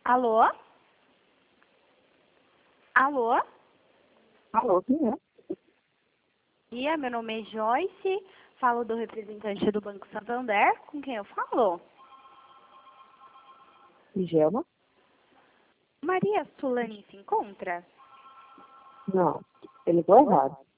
Alô? Alô? Alô, quem é? Meu nome é Joyce, falo do representante do Banco Santander. Com quem eu falo? Gelma? Maria Sulani se encontra? Não, ele ligou errado.